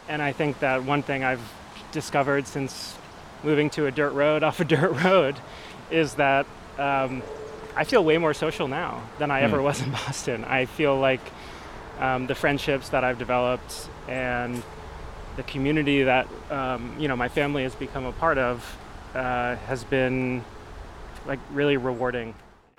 And I think that one thing I've discovered since moving to a dirt road off a dirt road is that I feel way more social now than I ever was in Boston. I feel like the friendships that I've developed and the community that my family has become a part of has been like really rewarding.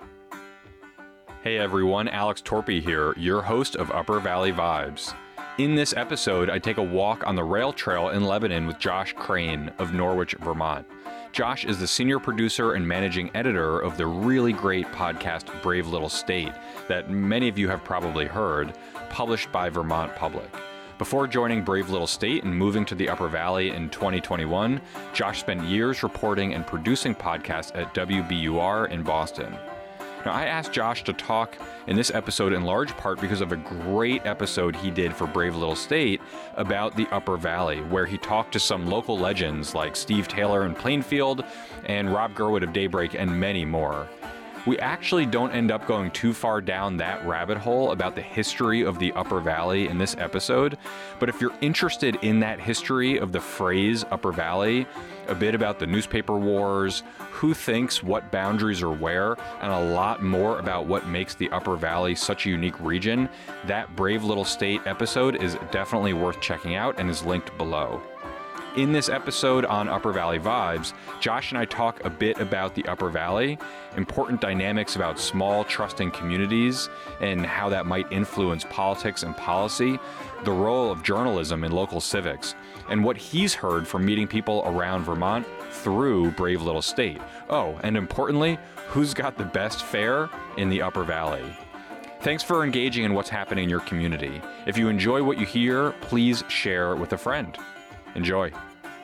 Hey everyone, Alex Torpy here, your host of Upper Valley Vibes. In this episode, I take a walk on the rail trail in Lebanon with Josh Crane of Norwich, Vermont. Josh is the senior producer and managing editor of the really great podcast Brave Little State that many of you have probably heard, published by Vermont Public. Before joining Brave Little State and moving to the Upper Valley in 2021, Josh spent years reporting and producing podcasts at WBUR in Boston. Now, I asked Josh to talk in this episode in large part because of a great episode he did for Brave Little State about the Upper Valley, where he talked to some local legends like Steve Taylor in Plainfield and Rob Gerwood of Daybreak and many more. We actually don't end up going too far down that rabbit hole about the history of the Upper Valley in this episode, but if you're interested in that history of the phrase Upper Valley, a bit about the newspaper wars, who thinks what boundaries are where, and a lot more about what makes the Upper Valley such a unique region, that Brave Little State episode is definitely worth checking out and is linked below. In this episode on Upper Valley Vibes, Josh and I talk a bit about the Upper Valley, important dynamics about small, trusting communities and how that might influence politics and policy, the role of journalism in local civics, and what he's heard from meeting people around Vermont through Brave Little State. Oh, and importantly, who's got the best fare in the Upper Valley. Thanks for engaging in what's happening in your community. If you enjoy what you hear, please share with a friend. Enjoy.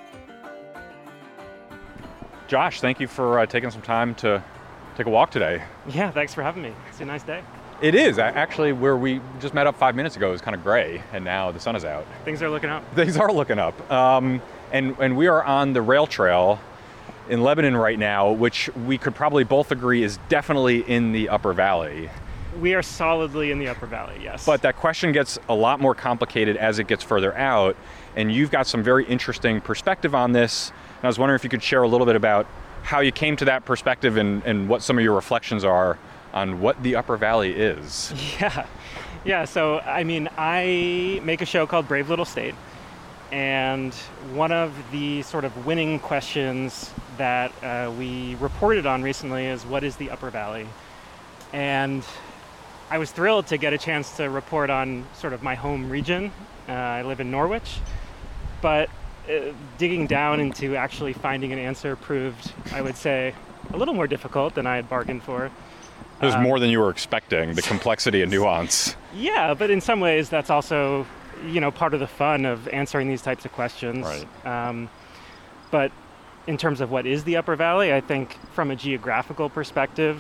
Josh, thank you for taking some time to take a walk today. Yeah, thanks for having me. It's a nice day. It is. Actually, where we just met up 5 minutes ago, it was kind of gray, and now the sun is out. Things are looking up. Things are looking up. And we are on the rail trail in Lebanon right now, which we could probably both agree is definitely in the Upper Valley. We are solidly in the Upper Valley, yes. But that question gets a lot more complicated as it gets further out, and you've got some very interesting perspective on this. And I was wondering if you could share a little bit about how you came to that perspective and what some of your reflections are on what the Upper Valley is. Yeah. So, I mean, I make a show called Brave Little State, and one of the sort of winning questions that we reported on recently is, what is the Upper Valley? And I was thrilled to get a chance to report on sort of my home region. I live in Norwich, but digging down into actually finding an answer proved, I would say, a little more difficult than I had bargained for. It was more than you were expecting, the complexity and nuance. Yeah, but in some ways that's also, part of the fun of answering these types of questions. Right. But in terms of what is the Upper Valley, I think from a geographical perspective,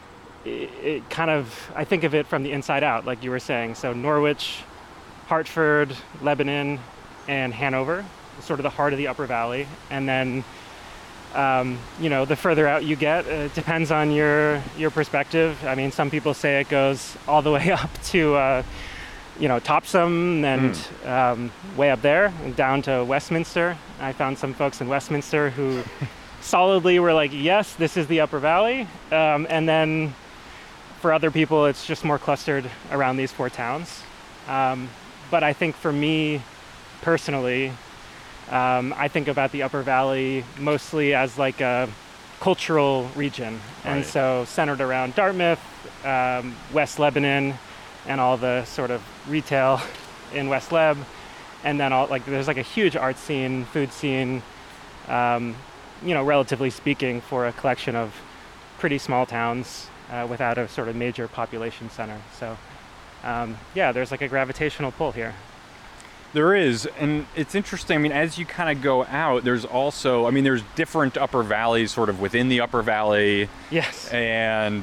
it kind of, I think of it from the inside out, like you were saying. So Norwich, Hartford, Lebanon, and Hanover, sort of the heart of the Upper Valley. And then, the further out you get, it depends on your perspective. I mean, some people say it goes all the way up to, Topsham and way up there and down to Westminster. I found some folks in Westminster who solidly were like, yes, this is the Upper Valley. And then for other people, it's just more clustered around these four towns. But I think for me personally, I think about the Upper Valley mostly as like a cultural region. Right. And so centered around Dartmouth, West Lebanon, and all the sort of retail in West Leb. And then there's like a huge art scene, food scene, relatively speaking, for a collection of pretty small towns without a sort of major population center. So there's like a gravitational pull here. There is, and it's interesting. I mean, as you kind of go out, there's also, there's different Upper Valleys sort of within the Upper Valley. Yes. And,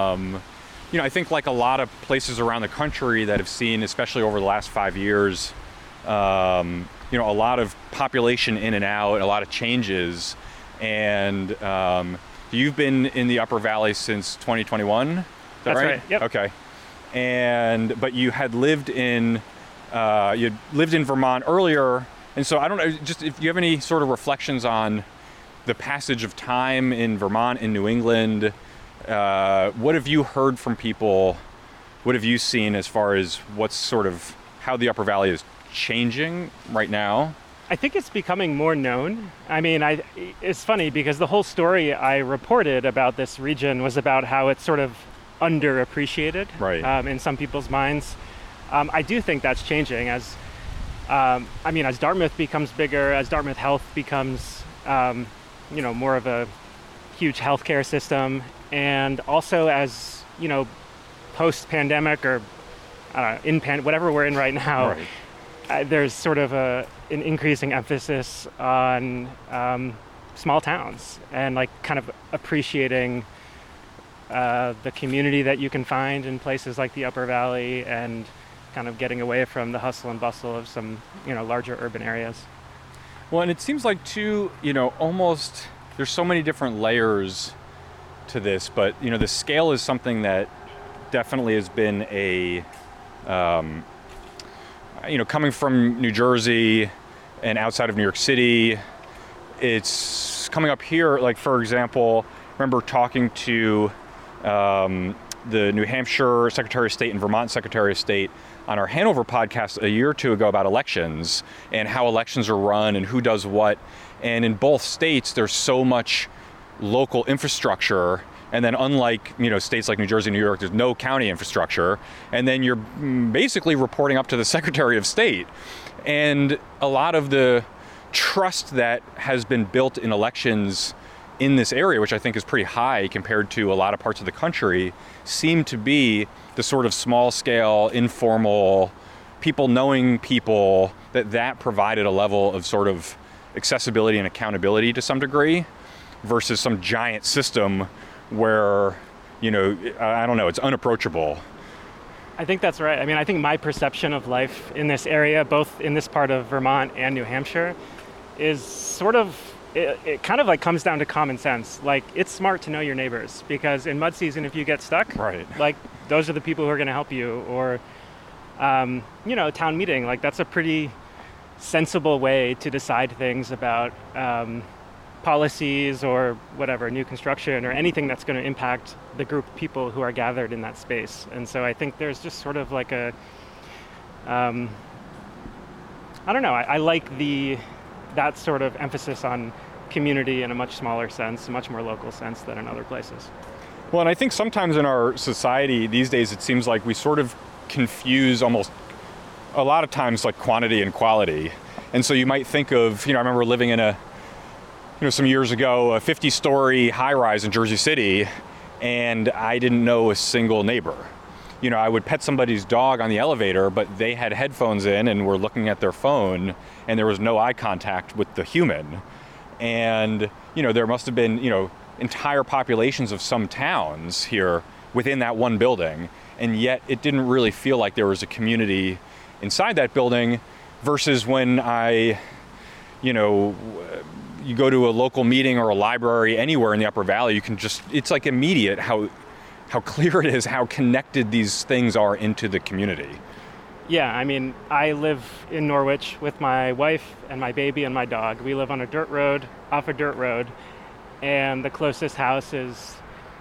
I think like a lot of places around the country that have seen, especially over the last 5 years, a lot of population in and out, a lot of changes. And you've been in the Upper Valley since 2021? Is that That's right? right. Yep. Okay. But you had lived in Vermont earlier, And so I don't know, just if you have any sort of reflections on the passage of time in Vermont, in New England, what have you heard from people? What have you seen as far as what's sort of how the Upper Valley is changing right now? I think it's becoming more known. I mean, it's funny because the whole story I reported about this region was about how it's sort of underappreciated in some people's minds. I do think that's changing as Dartmouth becomes bigger, as Dartmouth Health becomes, more of a huge healthcare system, and also as, post-pandemic or whatever we're in right now, there's sort of an increasing emphasis on small towns and like kind of appreciating the community that you can find in places like the Upper Valley and kind of getting away from the hustle and bustle of some, larger urban areas. Well, and it seems like too, almost there's so many different layers to this, but, the scale is something that definitely has been a, coming from New Jersey and outside of New York City, it's coming up here. Like, for example, I remember talking to the New Hampshire Secretary of State and Vermont Secretary of State on our Hanover podcast a year or two ago about elections and how elections are run and who does what. And in both states, there's so much local infrastructure. And then unlike, states like New Jersey, New York, there's no county infrastructure. And then you're basically reporting up to the Secretary of State. And a lot of the trust that has been built in elections in this area, which I think is pretty high compared to a lot of parts of the country, seem to be the sort of small scale, informal, people knowing people, that provided a level of sort of accessibility and accountability to some degree versus some giant system where, I don't know, it's unapproachable. I think that's right. I mean, I think my perception of life in this area, both in this part of Vermont and New Hampshire, is sort of, it kind of like comes down to common sense. Like, it's smart to know your neighbors because in mud season, if you get stuck, like those are the people who are going to help you. Or, town meeting, like that's a pretty sensible way to decide things about policies or whatever, new construction or anything that's going to impact the group of people who are gathered in that space. And so I think there's just sort of like a, I don't know, I like that sort of emphasis on community in a much smaller sense, a much more local sense than in other places. Well, and I think sometimes in our society these days, it seems like we sort of confuse almost a lot of times like quantity and quality. And so you might think of, I remember living in some years ago, a 50-story high-rise in Jersey City, and I didn't know a single neighbor. I would pet somebody's dog on the elevator, but they had headphones in and were looking at their phone, and there was no eye contact with the human. And, there must have been, entire populations of some towns here within that one building, and yet it didn't really feel like there was a community inside that building versus when you go to a local meeting or a library anywhere in the Upper Valley, it's like immediate how clear it is how connected these things are into the community. Yeah, I mean, I live in Norwich with my wife and my baby and my dog. We live on a dirt road, off a dirt road, and the closest house is,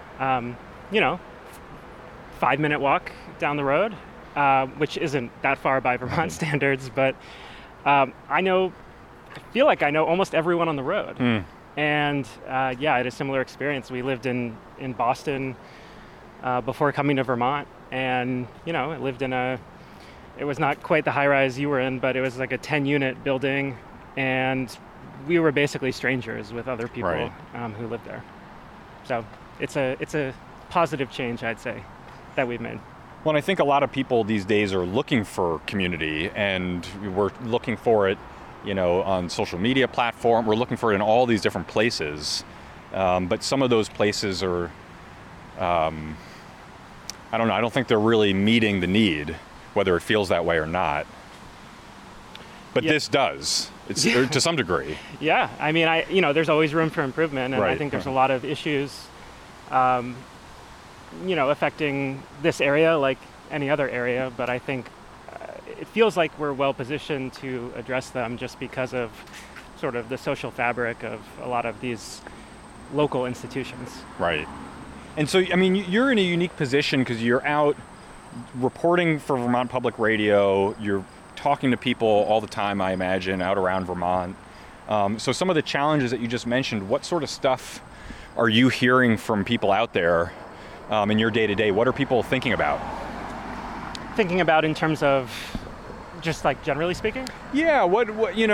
5-minute walk down the road, which isn't that far by Vermont standards, but I feel like I know almost everyone on the road. And I had a similar experience. We lived in Boston before coming to Vermont, and I lived in it was not quite the high-rise you were in, but it was like a 10-unit building, and we were basically strangers with other people who lived there. So it's a positive change, I'd say, that we've made. Well, and I think a lot of people these days are looking for community, and we're looking for it on social media platform. We're looking for it in all these different places. But some of those places are, I don't know, I don't think they're really meeting the need, whether it feels that way or not. But this does, to some degree. Yeah, I mean, there's always room for improvement, and I think there's a lot of issues, affecting this area like any other area, but I think it feels like we're well positioned to address them just because of sort of the social fabric of a lot of these local institutions. Right. And so, I mean, you're in a unique position because you're out reporting for Vermont Public Radio. You're talking to people all the time, I imagine, out around Vermont. So some of the challenges that you just mentioned, what sort of stuff are you hearing from people out there in your day-to-day? What are people thinking about? Thinking about in terms of just like generally speaking? Yeah, what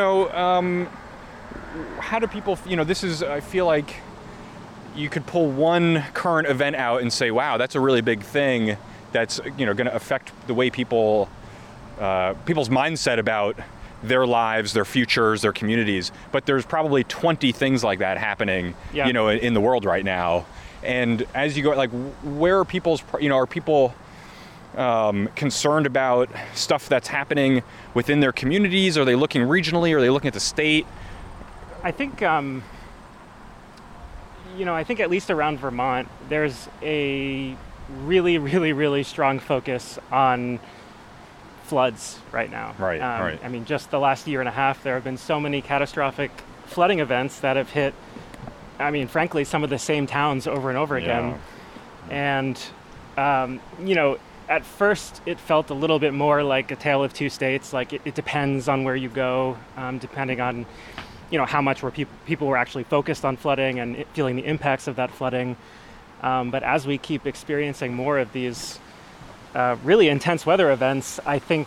how do people, this is, I feel like you could pull one current event out and say, wow, that's a really big thing that's, going to affect the way people's mindset about their lives, their futures, their communities. But there's probably 20 things like that happening, in the world right now. And as you go, like, where are people's, are people concerned about stuff that's happening within their communities? Are they looking regionally? Are they looking at the state? I think, I think at least around Vermont, there's a really, really, really strong focus on floods right now. Right. I mean, just the last year and a half, there have been so many catastrophic flooding events that have hit, frankly, some of the same towns over and over again. Yeah. And, at first it felt a little bit more like a tale of two states. Like it depends on where you go, depending on, how much people were actually focused on flooding and feeling the impacts of that flooding. But as we keep experiencing more of these really intense weather events, I think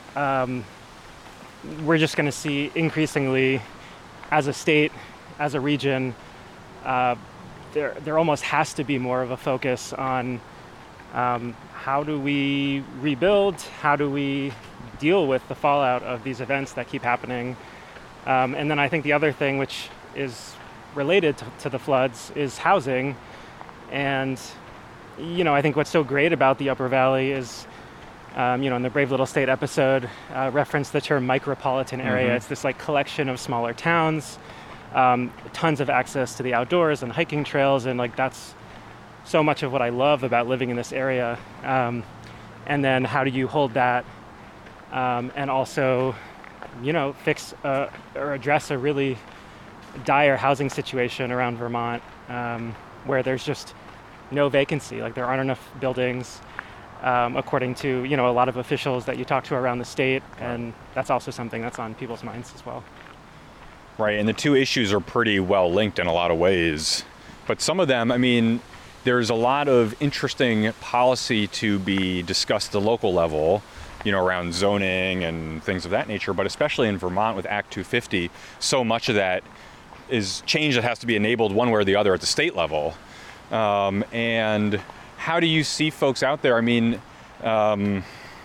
we're just going to see increasingly, as a state, as a region, there almost has to be more of a focus on how do we rebuild, how do we deal with the fallout of these events that keep happening. And then I think the other thing, which is related to the floods, is housing. And, I think what's so great about the Upper Valley is, in the Brave Little State episode, referenced the term micropolitan area. Mm-hmm. It's this like collection of smaller towns, tons of access to the outdoors and hiking trails. And like, that's so much of what I love about living in this area. And then how do you hold that and also, fix or address a really dire housing situation around Vermont, where there's just no vacancy. Like there aren't enough buildings, according to, a lot of officials that you talk to around the state. And that's also something that's on people's minds as well. Right, and the two issues are pretty well linked in a lot of ways. But some of them, there's a lot of interesting policy to be discussed at the local level, around zoning and things of that nature, but especially in Vermont with Act 250, so much of that is change that has to be enabled one way or the other at the state level. And how do you see folks out there? I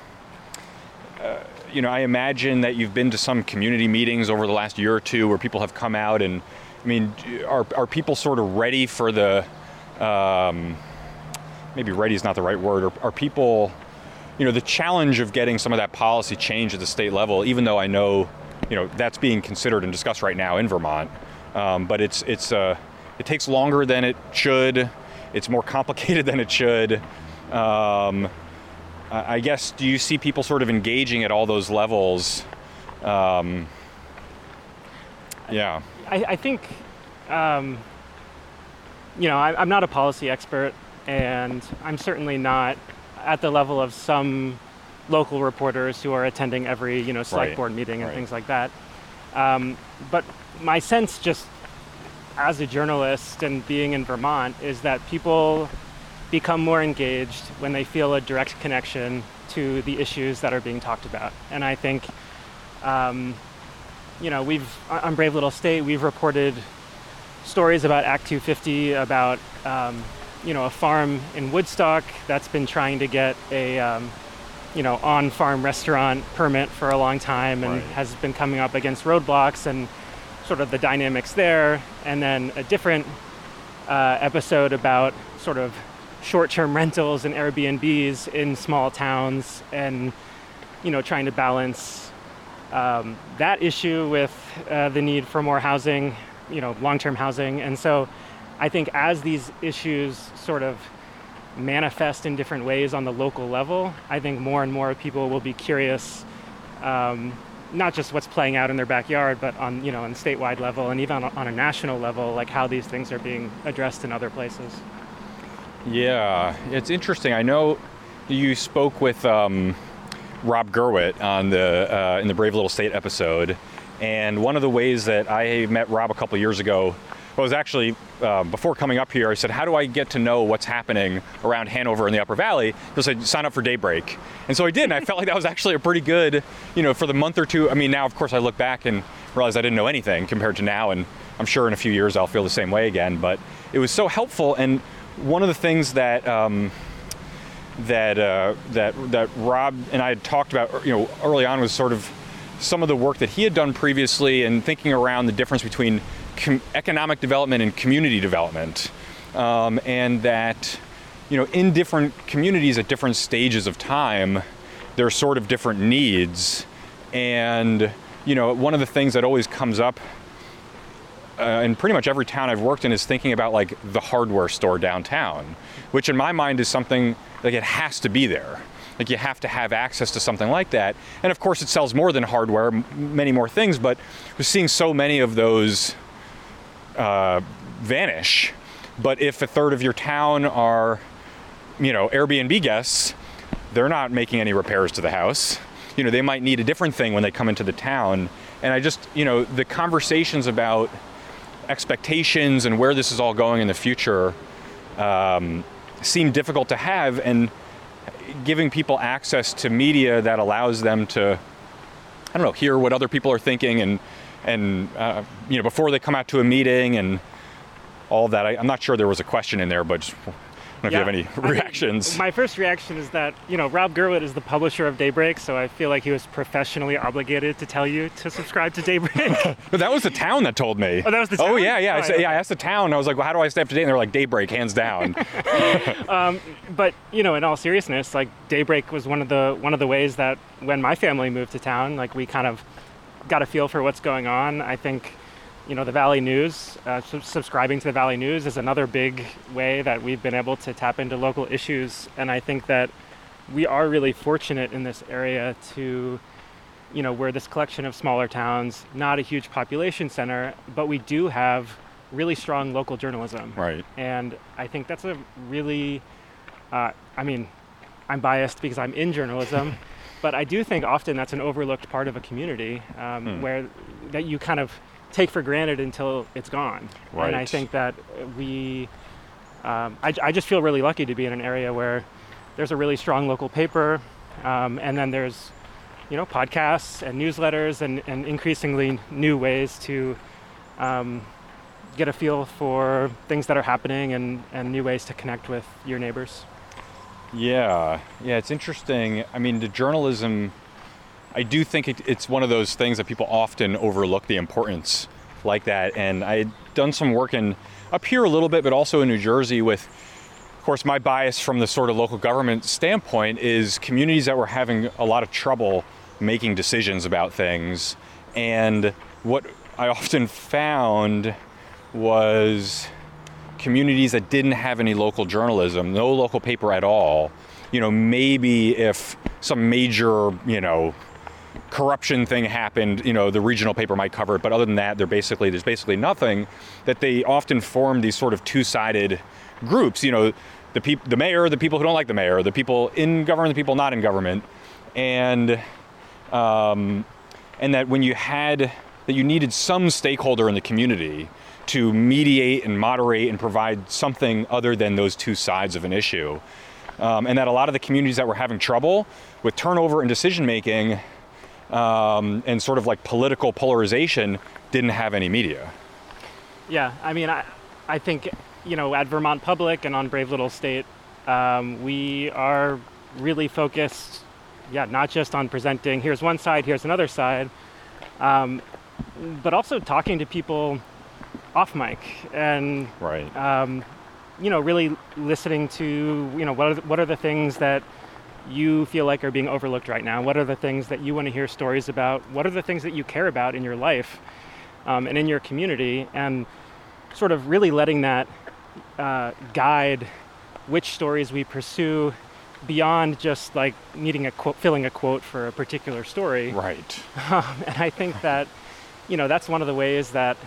imagine that you've been to some community meetings over the last year or two where people have come out and, are people sort of ready for the, maybe ready is not the right word, or are people, the challenge of getting some of that policy change at the state level, even though I know, that's being considered and discussed right now in Vermont, but it takes longer than it should. It's more complicated than it should. I guess, do you see people sort of engaging at all those levels? Yeah. I think, I'm not a policy expert, and I'm certainly not at the level of some local reporters who are attending every, select board meeting and things like that. But my sense, just as a journalist and being in Vermont, is that people become more engaged when they feel a direct connection to the issues that are being talked about. And I think, on Brave Little State, we've reported stories about Act 250, about, a farm in Woodstock that's been trying to get a, on-farm restaurant permit for a long time and has been coming up against roadblocks and sort of the dynamics there. And then a different episode about sort of short-term rentals and Airbnbs in small towns and, trying to balance that issue with the need for more housing, long-term housing. And so I think as these issues sort of manifest in different ways on the local level, I think more and more people will be curious not just what's playing out in their backyard, but on on statewide level and even on a national level, like how these things are being addressed in other places. Yeah, it's interesting. I know you spoke with Rob Gerwitt on in the Brave Little State episode, and one of the ways that I met Rob a couple years ago was actually before coming up here. I said, how do I get to know what's happening around Hanover in the Upper Valley? He said, sign up for Daybreak. And so I did, and I felt like that was actually a pretty good, for the month or two. I mean, now, of course, I look back and realize I didn't know anything compared to now, and I'm sure in a few years I'll feel the same way again. But it was so helpful, and one of the things that that Rob and I had talked about, early on was sort of some of the work that he had done previously and thinking around the difference between economic development and community development, and that in different communities at different stages of time there are sort of different needs, and one of the things that always comes up in pretty much every town I've worked in is thinking about like the hardware store downtown, which in my mind is something like it has to be there. Like you have to have access to something like that. And of course it sells more than hardware, many more things, but we're seeing so many of those vanish. But if a third of your town are, Airbnb guests, they're not making any repairs to the house. They might need a different thing when they come into the town. And I just, the conversations about expectations and where this is all going in the future seem difficult to have, and giving people access to media that allows them to, hear what other people are thinking and before they come out to a meeting and all of that. I'm not sure there was a question in there, but just, I don't know if you have any reactions. My first reaction is that, Rob Gerwitt is the publisher of Daybreak, so I feel like he was professionally obligated to tell you to subscribe to Daybreak. But that was the town that told me. Oh, that was the town? Oh, yeah. I asked the town. I was like, well, how do I stay up to date? And they're like, Daybreak, hands down. But, in all seriousness, like Daybreak was one of the ways that when my family moved to town, like we kind of got a feel for what's going on. I think the Valley News, subscribing to the Valley News is another big way that we've been able to tap into local issues. And I think that we are really fortunate in this area to, we're this collection of smaller towns, not a huge population center, but we do have really strong local journalism. Right. And I think that's a really, I'm biased because I'm in journalism, but I do think often that's an overlooked part of a community where that you kind of take for granted until it's gone. Right. And I think that I just feel really lucky to be in an area where there's a really strong local paper, and then there's, podcasts and newsletters and increasingly new ways to get a feel for things that are happening and new ways to connect with your neighbors. Yeah, it's interesting. I mean, the journalism, I do think it's one of those things that people often overlook the importance like that. And I had done some work up here a little bit, but also in New Jersey with, of course, my bias from the sort of local government standpoint is communities that were having a lot of trouble making decisions about things. And what I often found was communities that didn't have any local journalism, no local paper at all. Maybe if some major, corruption thing happened, the regional paper might cover it, but other than that, there's basically nothing. That they often form these sort of two-sided groups. The mayor, the people who don't like the mayor, the people in government, the people not in government, and that when you needed some stakeholder in the community to mediate and moderate and provide something other than those two sides of an issue, and that a lot of the communities that were having trouble with turnover and decision making. And sort of like political polarization didn't have any media. Yeah, I think, at Vermont Public and on Brave Little State, we are really focused, not just on presenting, here's one side, here's another side, but also talking to people off mic and, right. Really listening to, what are the things that you feel like are being overlooked right now? What are the things that you want to hear stories about? What are the things that you care about in your life and in your community? And sort of really letting that guide which stories we pursue, beyond just like needing a quote, filling a quote for a particular story. Right. And I think that, that's one of the ways that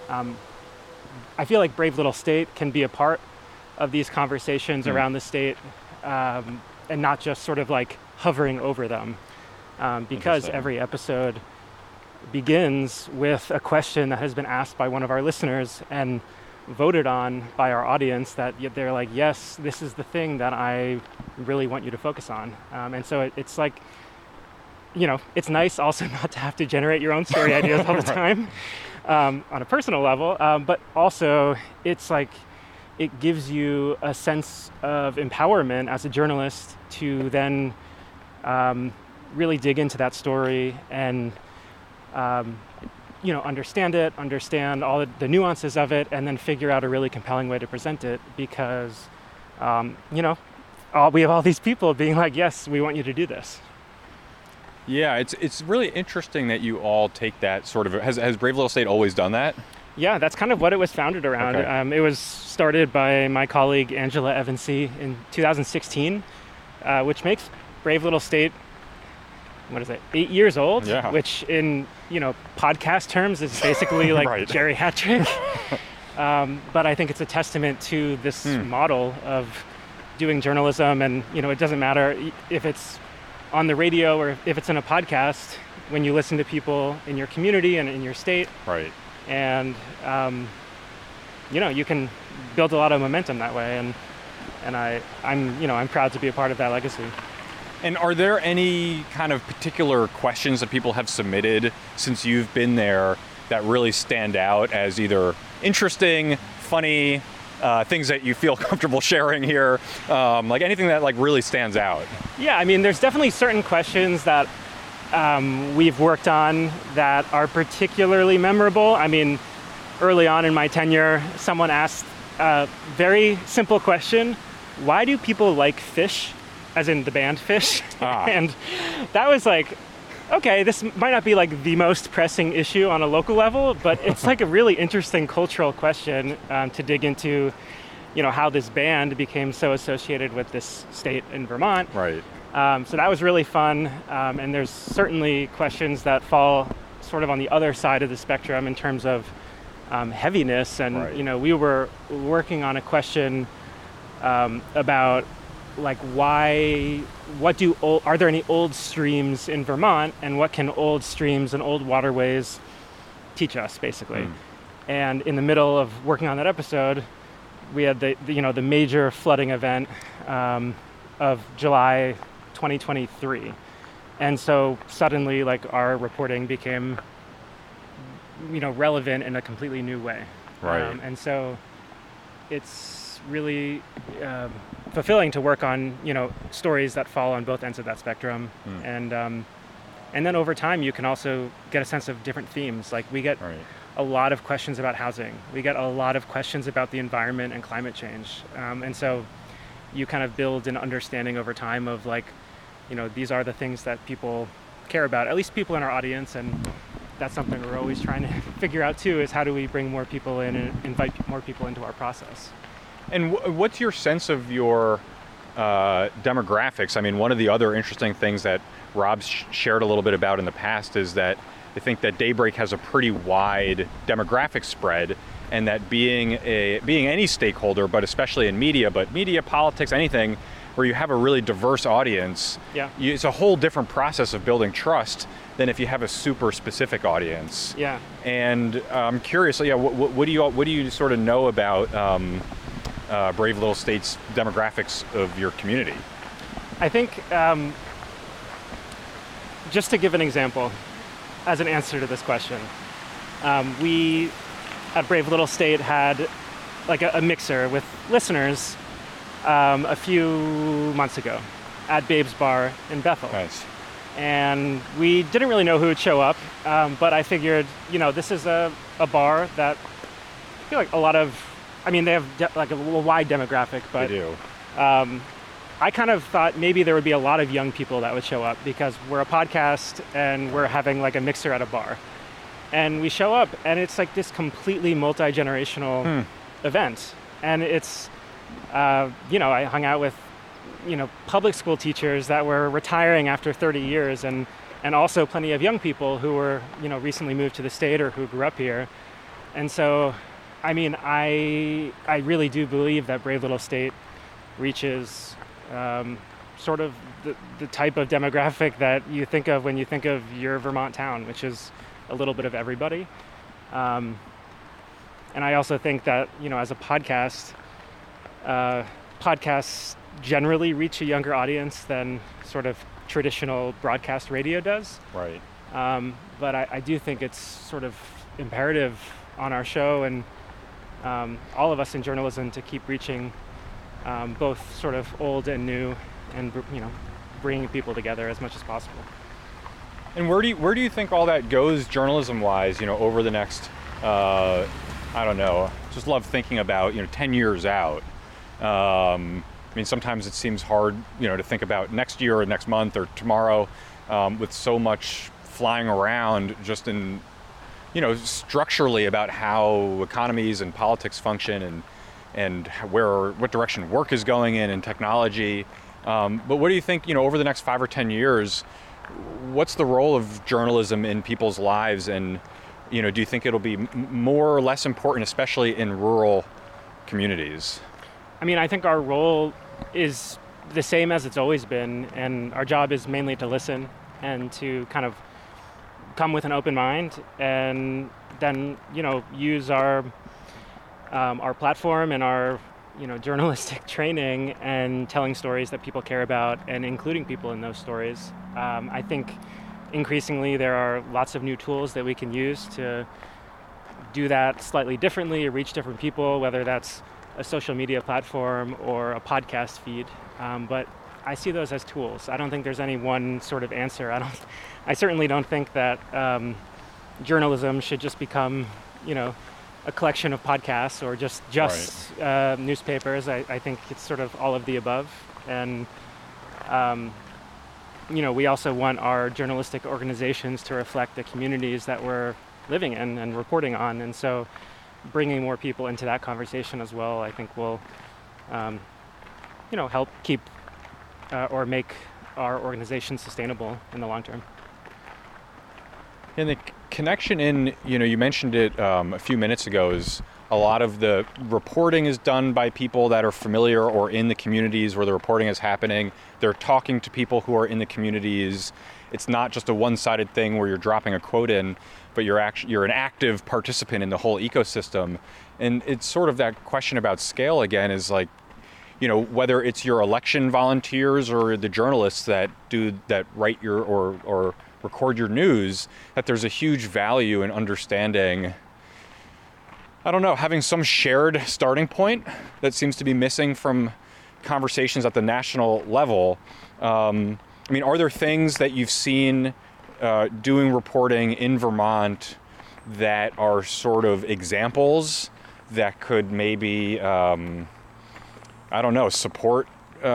I feel like Brave Little State can be a part of these conversations around the state, and not just sort of like hovering over them, because every episode begins with a question that has been asked by one of our listeners and voted on by our audience, that they're like, yes, this is the thing that I really want you to focus on. And so it's like, it's nice also not to have to generate your own story ideas all the time, on a personal level, but also it's like, it gives you a sense of empowerment as a journalist to then really dig into that story and understand all the nuances of it, and then figure out a really compelling way to present it, because we have all these people being like, yes, we want you to do this. Yeah, it's really interesting that you all take that sort of... Has Brave Little State always done that? Yeah, that's kind of what it was founded around. Okay. It was started by my colleague Angela Evansy in 2016, which makes Brave Little State, 8 years old? Yeah. Which in podcast terms is basically like right. geriatric. But I think it's a testament to this model of doing journalism, and it doesn't matter if it's on the radio or if it's in a podcast, when you listen to people in your community and in your state. Right. And you can build a lot of momentum that way, and I'm proud to be a part of that legacy. And are there any kind of particular questions that people have submitted since you've been there that really stand out as either interesting, funny, things that you feel comfortable sharing here, like anything that like really stands out? Yeah, I mean, there's definitely certain questions that we've worked on that are particularly memorable. I mean, early on in my tenure, someone asked a very simple question: why do people like Phish, as in the band Phish? And that was like, okay, this might not be like the most pressing issue on a local level, but it's like a really interesting cultural question to dig into, how this band became so associated with this state in Vermont. Right. So that was really fun. And there's certainly questions that fall sort of on the other side of the spectrum in terms of heaviness. And, right. We were working on a question about like are there any old streams in Vermont, and what can old streams and old waterways teach us, basically. And in the middle of working on that episode, we had the major flooding event of July 2023. And so suddenly like our reporting became relevant in a completely new way. Right. And so it's really fulfilling to work on stories that fall on both ends of that spectrum. And then over time you can also get a sense of different themes. Like we get a lot of questions about housing, we get a lot of questions about the environment and climate change, and so you kind of build an understanding over time of like, these are the things that people care about, at least people in our audience. And that's something we're always trying to figure out too, is how do we bring more people in and invite more people into our process. And what's your sense of your demographics? I mean, one of the other interesting things that Rob's shared a little bit about in the past is that I think that Daybreak has a pretty wide demographic spread, and that being any stakeholder, but especially in media, politics, anything where you have a really diverse audience, it's a whole different process of building trust than if you have a super specific audience. Yeah. And I'm curious, what do you sort of know about Brave Little State's demographics of your community? I think, just to give an example, as an answer to this question, we at Brave Little State had like a mixer with listeners a few months ago at Babe's Bar in Bethel. Nice. And we didn't really know who would show up, but I figured, this is a bar that I feel like a lot of, they have like a wide demographic, but they do. I kind of thought maybe there would be a lot of young people that would show up because we're a podcast and we're having like a mixer at a bar. And we show up and it's like this completely multi-generational event. And it's, I hung out with public school teachers that were retiring after 30 years, and also plenty of young people who were, recently moved to the state or who grew up here. And so, I mean, I really do believe that Brave Little State reaches sort of the type of demographic that you think of when you think of your Vermont town, which is a little bit of everybody. And I also think that, as a podcast, podcasts generally reach a younger audience than sort of traditional broadcast radio does. Right. But I do think it's sort of imperative on our show and all of us in journalism to keep reaching both sort of old and new, and bringing people together as much as possible. And where do you think all that goes journalism-wise? Over the next, I don't know. Just love thinking about 10 years out. I mean, sometimes it seems hard, to think about next year or next month or tomorrow, with so much flying around just in, structurally about how economies and politics function and what direction work is going in and technology. But what do you think, over the next 5 or 10 years, what's the role of journalism in people's lives? And, do you think it'll be more or less important, especially in rural communities? I mean, I think our role is the same as it's always been, and our job is mainly to listen and to kind of come with an open mind, and then use our platform and our journalistic training and telling stories that people care about and including people in those stories. I think increasingly there are lots of new tools that we can use to do that slightly differently or reach different people, whether that's a social media platform or a podcast feed. But I see those as tools. I don't think there's any one sort of answer. I certainly don't think that journalism should just become, a collection of podcasts or just right. Newspapers. I think it's sort of all of the above. And, we also want our journalistic organizations to reflect the communities that we're living in and reporting on. And so bringing more people into that conversation as well, I think will, help keep or make our organization sustainable in the long term. And the connection in, you mentioned it a few minutes ago, is a lot of the reporting is done by people that are familiar or in the communities where the reporting is happening. They're talking to people who are in the communities. It's not just a one-sided thing where you're dropping a quote in, but you're an active participant in the whole ecosystem. And it's sort of that question about scale again, is like, whether it's your election volunteers or the journalists that write your or record your news, that there's a huge value in understanding, I don't know, having some shared starting point that seems to be missing from conversations at the national level. I mean, are there things that you've seen doing reporting in Vermont that are sort of examples that could maybe, I don't know, support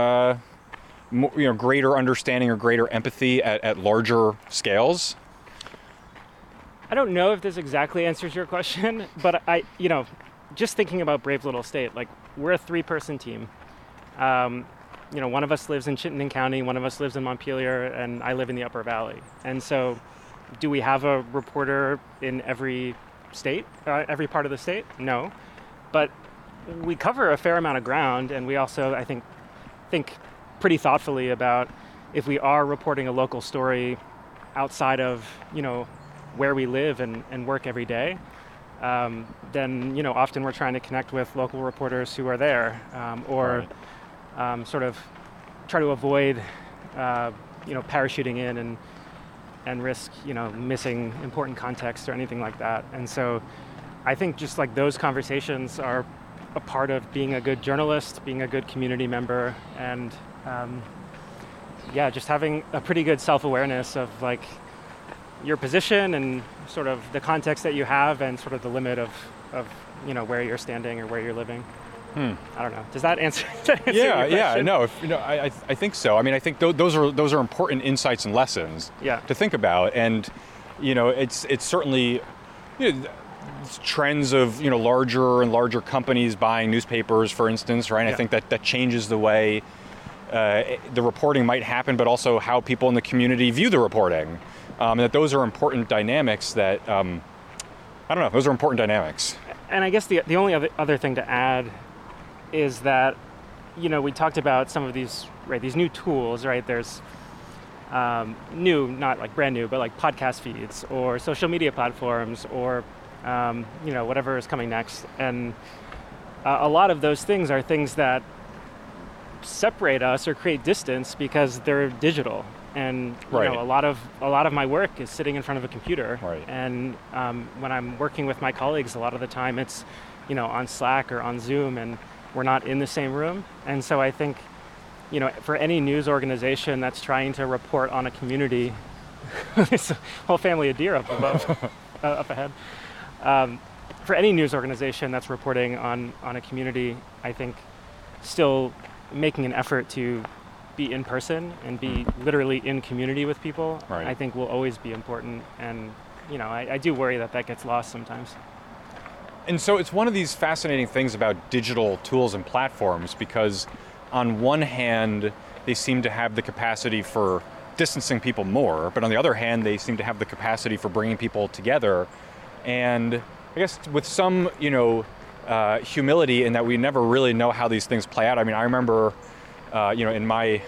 greater understanding or greater empathy at larger scales? I don't know if this exactly answers your question, but just thinking about Brave Little State, like, we're a 3-person team. One of us lives in Chittenden County, one of us lives in Montpelier, and I live in the Upper Valley. And so, do we have a reporter in every state, every part of the state? No. But we cover a fair amount of ground, and we also, I think pretty thoughtfully about if we are reporting a local story outside of, where we live and work every day, then, often we're trying to connect with local reporters who are there, or right. Sort of try to avoid, parachuting in and risk, missing important context or anything like that. And so I think just like those conversations are a part of being a good journalist, being a good community member, and just having a pretty good self-awareness of like your position and sort of the context that you have and sort of the limit of where you're standing or where you're living. I don't know. Does that answer your question? Yeah. No, I think so. I mean, I think those are important insights and lessons to think about, and it's certainly trends of larger and larger companies buying newspapers, for instance, right? Yeah. I think that changes the way the reporting might happen, but also how people in the community view the reporting. And that those are important dynamics that, I don't know, those are important dynamics. And I guess the only other thing to add is that, we talked about some of these new tools, right? There's new, not like brand new, but like podcast feeds or social media platforms or, whatever is coming next. And a lot of those things are things that separate us or create distance because they're digital. And right. A lot of my work is sitting in front of a computer. Right. And when I'm working with my colleagues, a lot of the time it's on Slack or on Zoom, and we're not in the same room. And so I think for any news organization that's trying to report on a community, there's a whole family of deer up above, up ahead. For any news organization that's reporting on a community, I think still making an effort to be in person and be literally in community with people, right. I think will always be important. And, I do worry that gets lost sometimes. And so it's one of these fascinating things about digital tools and platforms, because on one hand, they seem to have the capacity for distancing people more, but on the other hand, they seem to have the capacity for bringing people together. And I guess with some, humility in that we never really know how these things play out. I mean, I remember, in my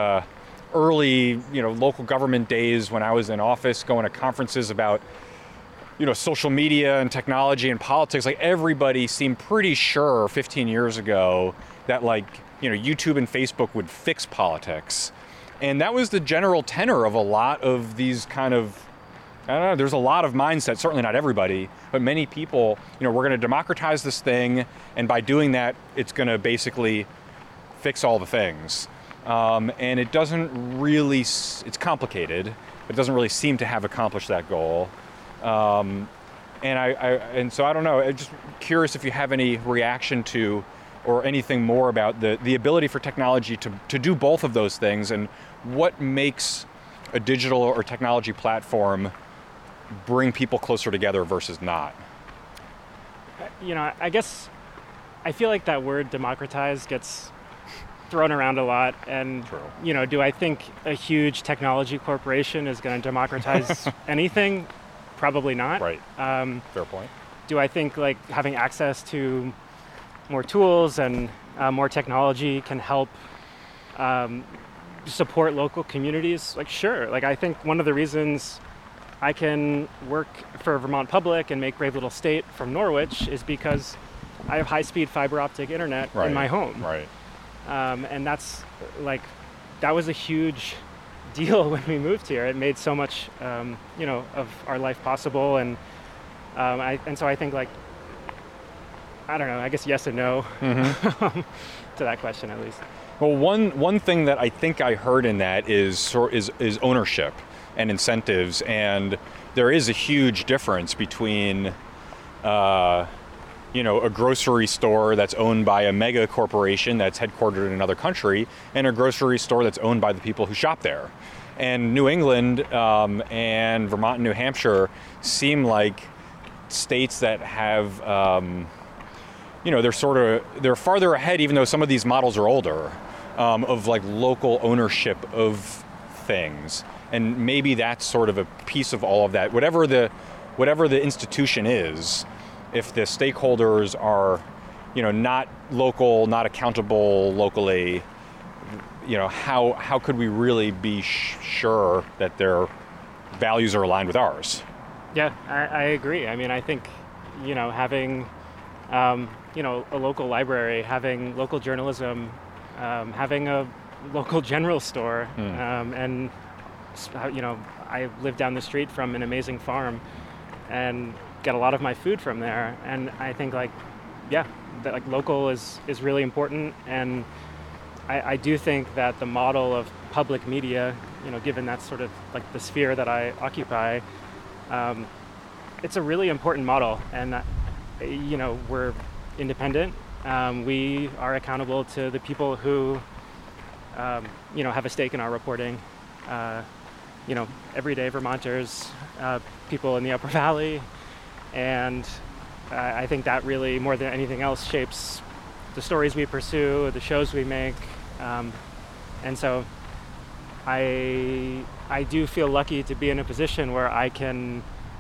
early, local government days when I was in office, going to conferences about, social media and technology and politics, like everybody seemed pretty sure 15 years ago that YouTube and Facebook would fix politics. And that was the general tenor of a lot of these kind of, I don't know, there's a lot of mindset, certainly not everybody, but many people, we're going to democratize this thing, and by doing that, it's going to basically fix all the things. And it doesn't really, it's complicated, but it doesn't really seem to have accomplished that goal. And so I don't know, I'm just curious if you have any reaction to, or anything more about the ability for technology to do both of those things, and what makes a digital or technology platform bring people closer together versus not. I guess I feel like that word democratize gets thrown around a lot. And, True. Do I think a huge technology corporation is going to democratize anything? Probably not. Right. Fair point. Do I think having access to more tools and more technology can help support local communities? Sure. I think one of the reasons I can work for Vermont Public and make Brave Little State from Norwich is because I have high-speed fiber optic internet right. in my home. Right. And that's that was a huge deal when we moved here. It made so much, of our life possible. And so I think I don't know, I guess yes and no mm-hmm. to that question at least. Well, one thing that I think I heard in that is ownership and incentives, and there is a huge difference between a grocery store that's owned by a mega corporation that's headquartered in another country, and a grocery store that's owned by the people who shop there. And New England and Vermont and New Hampshire seem like states that have they're farther ahead, even though some of these models are older, of local ownership of things. And maybe that's sort of a piece of all of that. Whatever the institution is, if the stakeholders are, not local, not accountable locally, how could we really be sure that their values are aligned with ours? Yeah, I agree. I mean, I think, having a local library, having local journalism, having a local general store, and I live down the street from an amazing farm and get a lot of my food from there. And I think local is really important. And I do think that the model of public media, given that's sort of the sphere that I occupy, it's a really important model. And we're independent. We are accountable to the people who, have a stake in our reporting. Everyday Vermonters, people in the Upper Valley. And I think that really, more than anything else, shapes the stories we pursue, the shows we make. And so I do feel lucky to be in a position where I can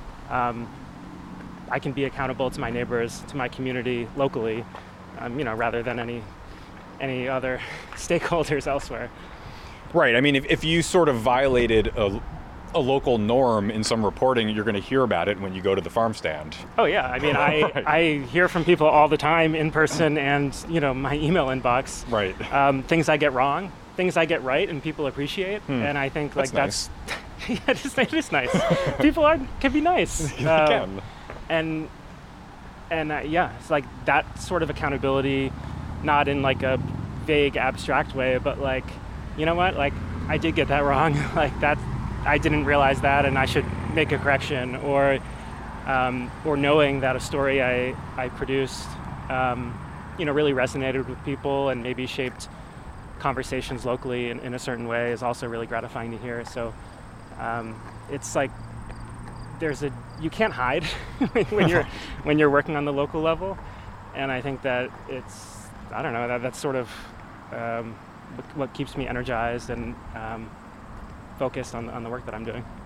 be accountable to my neighbors, to my community locally, rather than any other stakeholders elsewhere. Right. I mean, if you sort of violated a local norm in some reporting, you're going to hear about it when you go to the farm stand. Oh yeah. I mean, Right. I hear from people all the time in person and, my email inbox. Right. Things I get wrong, things I get right, and people appreciate. And I think That's nice. yeah, it is nice. People can be nice. They can. And it's like that sort of accountability, not in like a vague abstract way, but like, you know what, like I did get that wrong. Like that, I didn't realize that, and I should make a correction. Or knowing that a story I produced, really resonated with people and maybe shaped conversations locally in a certain way is also really gratifying to hear. So it's like you can't hide when you're working on the local level, and I think that that's sort of what keeps me energized and focused on the work that I'm doing.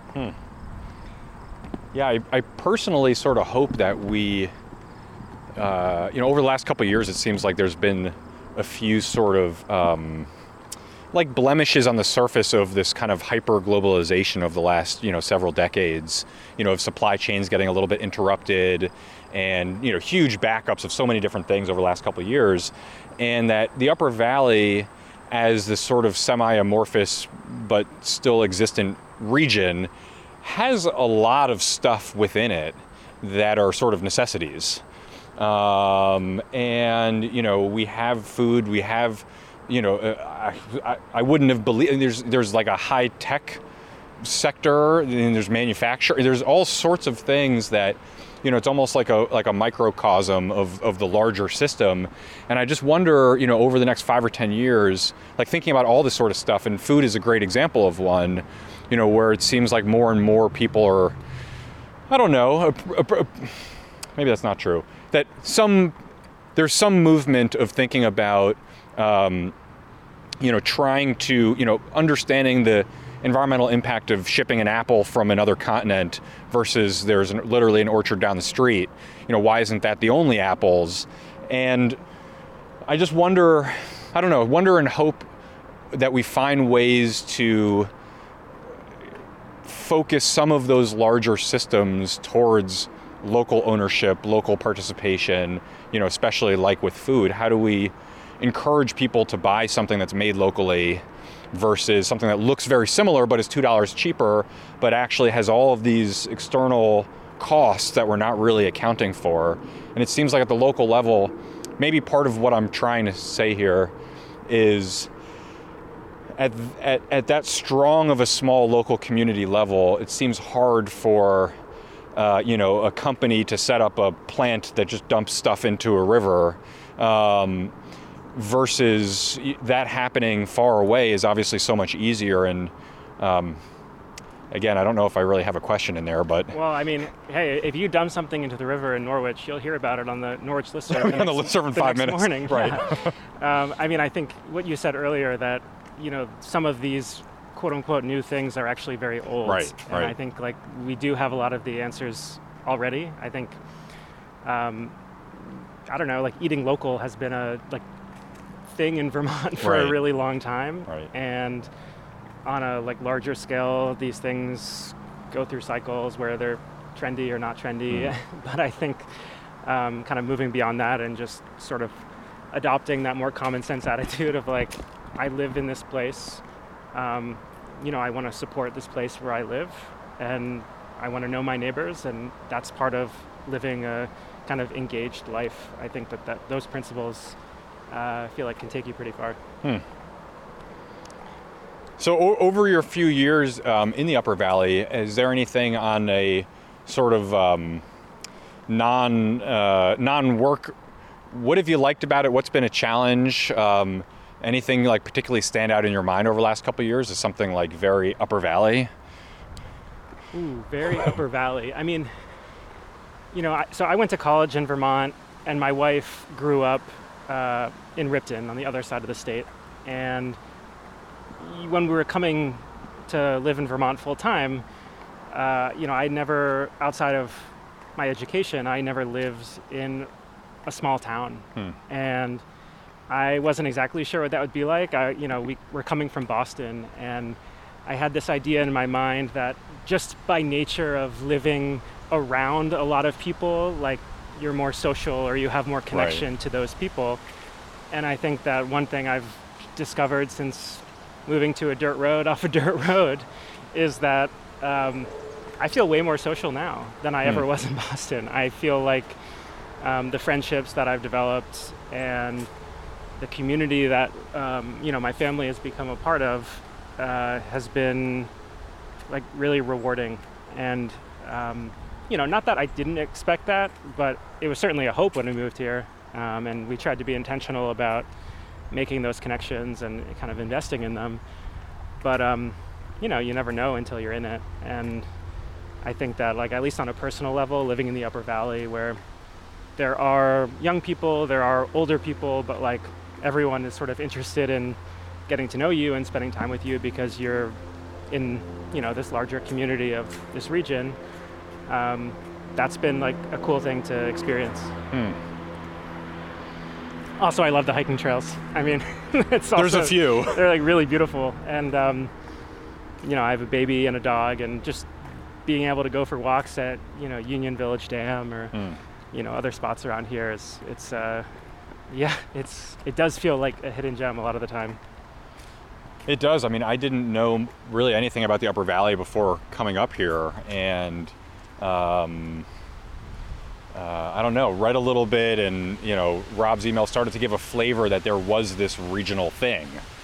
Yeah, I personally sort of hope that we, over the last couple of years, it seems like there's been a few sort of like blemishes on the surface of this kind of hyper-globalization of the last, several decades, of supply chains getting a little bit interrupted and, huge backups of so many different things over the last couple of years. And that the Upper Valley, as this sort of semi-amorphous but still existent region, has a lot of stuff within it that are sort of necessities. And, we have food, we have, I wouldn't have believed, there's like a high-tech sector, and there's manufacturing, there's all sorts of things that, it's almost like a microcosm of the larger system. And I just wonder, over the next 5 or 10 years, like thinking about all this sort of stuff, and food is a great example of one, where it seems like more and more people are, I don't know, maybe that's not true, that there's some movement of thinking about, trying to, understanding the environmental impact of shipping an apple from another continent versus there's literally an orchard down the street. Why isn't that the only apples? And I just wonder and hope that we find ways to focus some of those larger systems towards local ownership, local participation, especially like with food. How do we encourage people to buy something that's made locally versus something that looks very similar but is $2 cheaper, but actually has all of these external costs that we're not really accounting for? And it seems like at the local level, maybe part of what I'm trying to say here is at that strong of a small local community level, it seems hard for a company to set up a plant that just dumps stuff into a river, versus that happening far away is obviously so much easier. And again, I don't know if I really have a question in there, but... Well, I mean, hey, if you dump something into the river in Norwich, you'll hear about it on the Norwich listserv on the listserv in 5 minutes. Morning. Right. Yeah. I think what you said earlier, that, some of these quote-unquote new things are actually very old. Right. And I think, we do have a lot of the answers already. I think, I don't know, eating local has been a, thing in Vermont for a really long time. Right. And on a larger scale, these things go through cycles where they're trendy or not trendy. But I think kind of moving beyond that and just sort of adopting that more common sense attitude of I live in this place, I want to support this place where I live, and I want to know my neighbors, and that's part of living a kind of engaged life. I think that those principles I feel like can take you pretty far. So over your few years in the Upper Valley, is there anything on a sort of non-work, what have you liked about it? What's been a challenge? Anything particularly stand out in your mind over the last couple of years? Is something very Upper Valley? Ooh, very Upper Valley. I mean, so I went to college in Vermont, and my wife grew up in Ripton on the other side of the state. And when we were coming to live in Vermont full time, I never, outside of my education, I never lived in a small town. And I wasn't exactly sure what that would be like. We were coming from Boston, and I had this idea in my mind that just by nature of living around a lot of people, like you're more social or you have more connection to those people. And I think that one thing I've discovered since moving to a dirt road off a dirt road is that I feel way more social now than I ever was in Boston. I feel like the friendships that I've developed and the community that my family has become a part of has been like really rewarding. And not that I didn't expect that, but it was certainly a hope when we moved here. And we tried to be intentional about making those connections and kind of investing in them. But you never know until you're in it. And I think that, like, at least on a personal level, living in the Upper Valley, where there are young people, there are older people, but like everyone is sort of interested in getting to know you and spending time with you because you're in this larger community of this region. That's been like a cool thing to experience. Also, I love the hiking trails. I mean, there's a few. They're like really beautiful. And, I have a baby and a dog, and just being able to go for walks at, Union Village Dam or, other spots around here it does feel like a hidden gem a lot of the time. It does. I mean, I didn't know really anything about the Upper Valley before coming up here, and I don't know, read a little bit, and Rob's email started to give a flavor that there was this regional thing.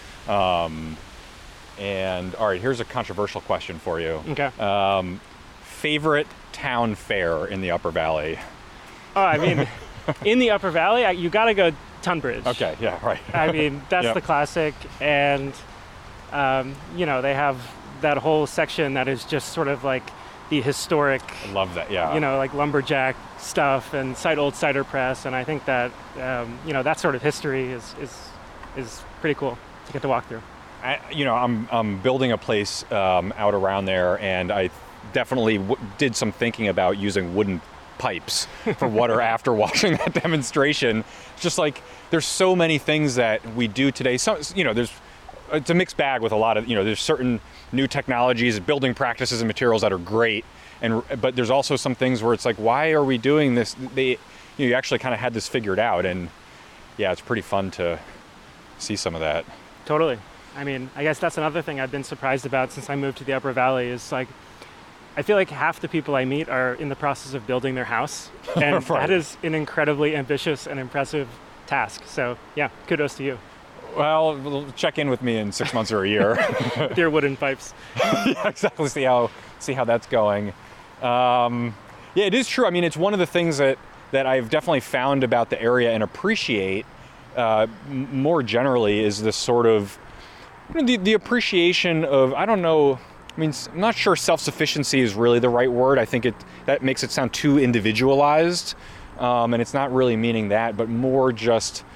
And all right, here's a controversial question for you. Okay. Favorite town fair in the Upper Valley? Oh, I mean, in the Upper Valley, you got to go Tunbridge. Okay, yeah, right. I mean, that's the classic, and they have that whole section that is just sort of like the historic. I love that, yeah. Like lumberjack stuff and old cider press, and I think that that sort of history is pretty cool to get to walk through. I'm building a place out around there, and I definitely did some thinking about using wooden pipes for water after watching that demonstration. It's just like there's so many things that we do today. So it's a mixed bag with a lot of there's certain new technologies, building practices, and materials that are great, but there's also some things where it's like, why are we doing this? You actually kind of had this figured out, and yeah, it's pretty fun to see some of that. Totally. I mean, I guess that's another thing I've been surprised about since I moved to the Upper Valley is like, I feel like half the people I meet are in the process of building their house, and that is an incredibly ambitious and impressive task. So yeah, kudos to you. Well, check in with me in 6 months or a year. With your wooden pipes. Yeah, exactly. See how that's going. Yeah, it is true. I mean, it's one of the things that I've definitely found about the area and appreciate more generally is this sort of the appreciation of, I don't know, I mean, I'm not sure self-sufficiency is really the right word. I think that makes it sound too individualized, and it's not really meaning that, but more just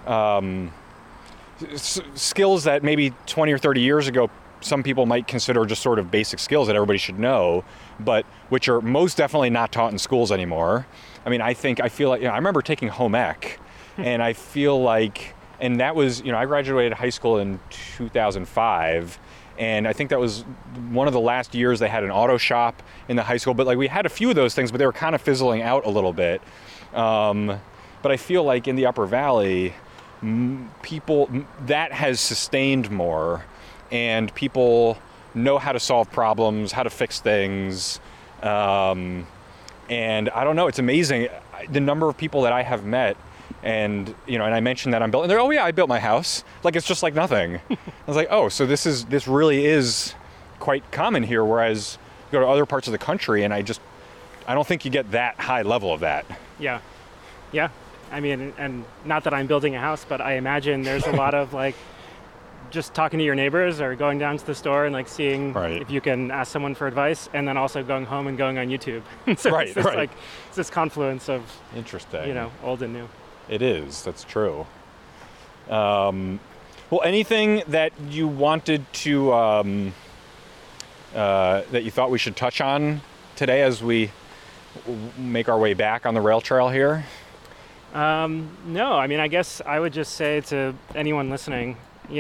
skills that maybe 20 or 30 years ago some people might consider just sort of basic skills that everybody should know, but which are most definitely not taught in schools anymore. I mean, I feel like, I remember taking home ec, and I feel like, and that was, I graduated high school in 2005, and I think that was one of the last years they had an auto shop in the high school, but like we had a few of those things, but they were kind of fizzling out a little bit. But I feel like in the Upper Valley, people, that has sustained more, and people know how to solve problems, how to fix things. And I don't know, it's amazing the number of people that I have met, and and I mentioned that I'm building, they're, oh yeah, I built my house. Like, it's just like nothing. I was like, oh, so this really is quite common here, whereas you go to other parts of the country and I don't think you get that high level of that. Yeah. I mean, and not that I'm building a house, but I imagine there's a lot of like just talking to your neighbors or going down to the store and like seeing if you can ask someone for advice, and then also going home and going on YouTube. So it's this confluence of interesting, old and new. It is. That's true. Well, anything that you wanted to, that you thought we should touch on today as we make our way back on the rail trail here? No, I mean, I guess I would just say to anyone listening,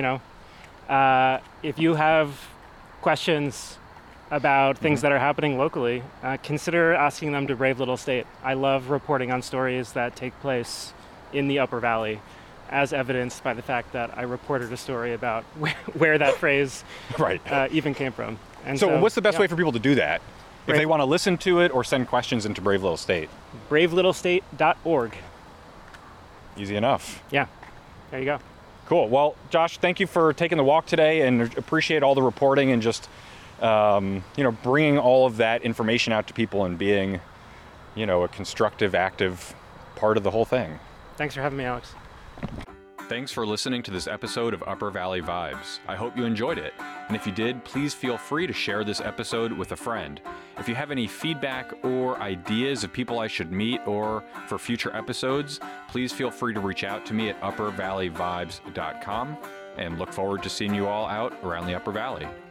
if you have questions about things that are happening locally, consider asking them to Brave Little State. I love reporting on stories that take place in the Upper Valley, as evidenced by the fact that I reported a story about where that phrase Right. Even came from. And So what's the best way for people to do that? If Brave- they want to listen to it or send questions into Brave Little State? bravelittlestate.org. Easy enough. Yeah, there you go. Cool. Well, Josh, thank you for taking the walk today, and appreciate all the reporting and just, bringing all of that information out to people and being, a constructive, active part of the whole thing. Thanks for having me, Alex. Thanks for listening to this episode of Upper Valley Vibes. I hope you enjoyed it. And if you did, please feel free to share this episode with a friend. If you have any feedback or ideas of people I should meet or for future episodes, please feel free to reach out to me at uppervalleyvibes.com, and look forward to seeing you all out around the Upper Valley.